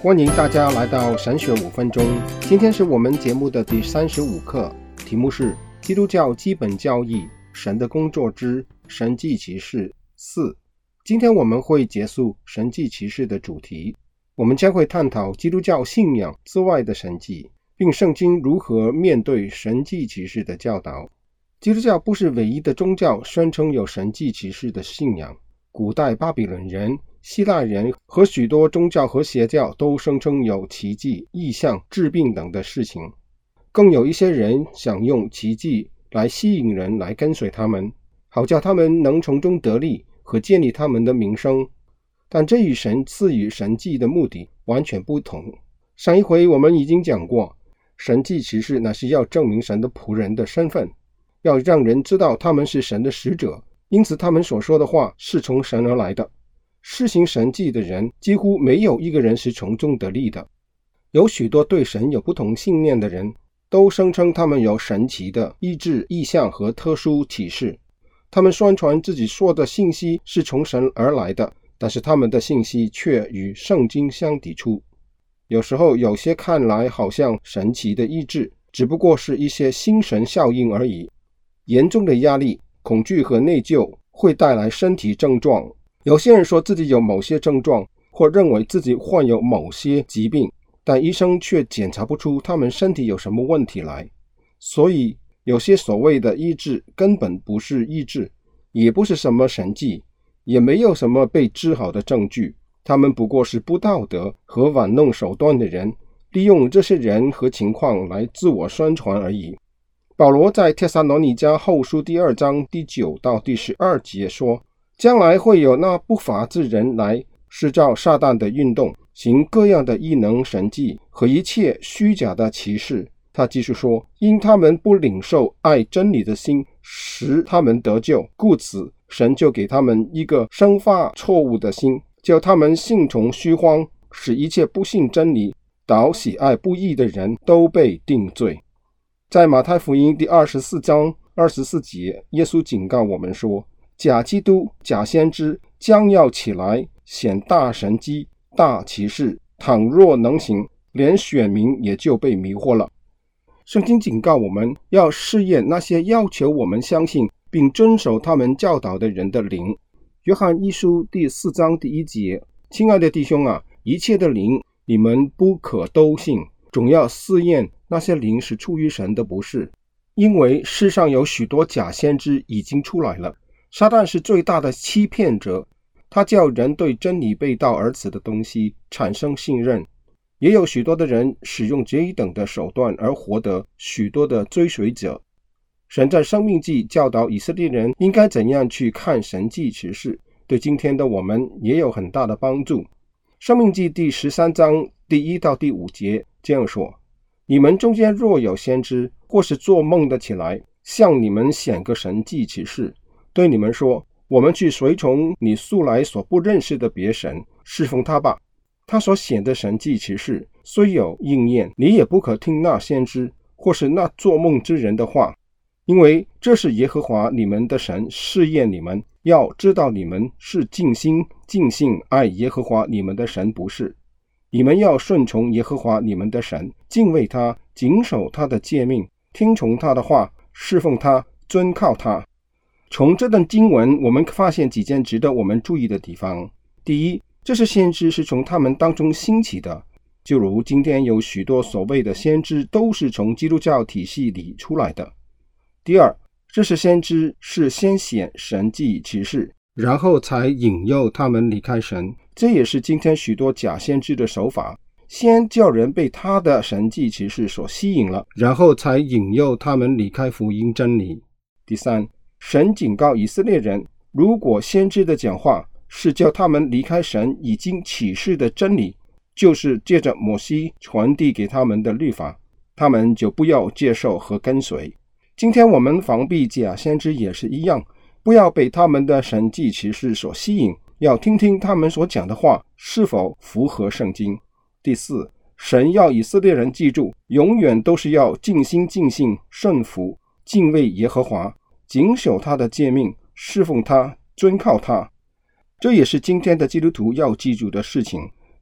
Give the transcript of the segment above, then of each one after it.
欢迎大家来到神学5分钟。今天是我们节目的第35课，题目是基督教基本教义，神的工作之神迹奇事4。今天我们会结束神迹奇事的主题，我们将会探讨基督教信仰之外的神迹，并圣经如何面对神迹奇事的教导。基督教不是唯一的宗教宣称有神迹奇事的信仰，古代巴比伦人、希腊人和许多宗教和邪教都声称有奇迹、异象、治病等的事情。更有一些人想用奇迹来吸引人来跟随他们，好叫他们能从中得利和建立他们的名声。但这与神赐予神迹的目的完全不同。上一回我们已经讲过，神迹奇事那是要证明神的仆人的身份，要让人知道他们是神的使者，因此他们所说的话是从神而来的。施行神迹的人几乎没有一个人是从中得利的。有许多对神有不同信念的人都声称他们有神奇的医治、异象和特殊启示。他们宣传自己说的信息是从神而来的，但是他们的信息却与圣经相抵触。有时候有些看来好像神奇的医治，只不过是一些心神效应而已。严重的压力、恐惧和内疚会带来身体症状。有些人说自己有某些症状，或认为自己患有某些疾病，但医生却检查不出他们身体有什么问题来。所以有些所谓的医治根本不是医治，也不是什么神迹，也没有什么被治好的证据。他们不过是不道德和玩弄手段的人，利用这些人和情况来自我宣传而已。保罗在帖撒罗尼迦后书第2章第9到第12节说，将来会有那不法之人来施照撒旦的运动，行各样的异能神迹和一切虚假的奇事。他继续说，因他们不领受爱真理的心，使他们得救，故此神就给他们一个生发错误的心，叫他们信从虚荒，使一切不信真理倒喜爱不义的人都被定罪。在马太福音第24章24节，耶稣警告我们说，假基督、假先知将要起来，显大神迹、大奇事，倘若能行，连选民也就被迷惑了。圣经警告我们要试验那些要求我们相信并遵守他们教导的人的灵。约翰一书第4章第1节，亲爱的弟兄啊，一切的灵你们不可都信，总要试验那些灵是出于神的不是，因为世上有许多假先知已经出来了。撒旦是最大的欺骗者，他叫人对真理背道而驰的东西产生信任。也有许多的人使用这一等的手段而获得许多的追随者。神在申命记教导以色列人应该怎样去看神迹奇事，对今天的我们也有很大的帮助。申命记第13章第1到第5节这样说，你们中间若有先知或是做梦的起来，向你们显个神迹奇事，对你们说，我们去随从你素来所不认识的别神，侍奉他吧。他所显的神迹奇事虽有应验，你也不可听那先知或是那做梦之人的话，因为这是耶和华你们的神试验你们，要知道你们是尽心尽性爱耶和华你们的神不是。你们要顺从耶和华你们的神，敬畏他，谨守他的诫命，听从他的话，侍奉他，遵靠他。从这段经文我们发现几件值得我们注意的地方。第一，这些先知是从他们当中兴起的，就如今天有许多所谓的先知都是从基督教体系里出来的。第二，这些先知是先显神迹奇事，然后才引诱他们离开神，这也是今天许多假先知的手法，先叫人被他的神迹奇事所吸引了，然后才引诱他们离开福音真理。第三，神警告以色列人，如果先知的讲话是叫他们离开神已经启示的真理，就是借着摩西传递给他们的律法，他们就不要接受和跟随。今天我们防避假先知也是一样，不要被他们的神迹奇事所吸引，要听听他们所讲的话是否符合圣经。第四，神要以色列人记住，永远都是要尽心尽性顺服敬畏耶和华，谨守他的诫命，侍奉他，遵靠他。这也是今天的基督徒要记住的事情。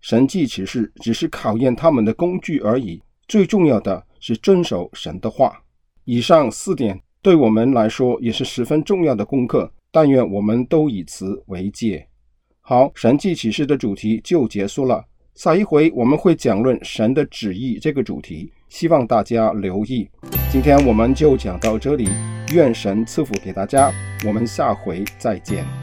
神迹启示只是考验他们的工具而已，最重要的是遵守神的话。以上4点对我们来说也是十分重要的功课，但愿我们都以此为戒。好，神迹启示的主题就结束了，下一回我们会讲论神的旨意这个主题，希望大家留意。今天我们就讲到这里，愿神赐福给大家，我们下回再见。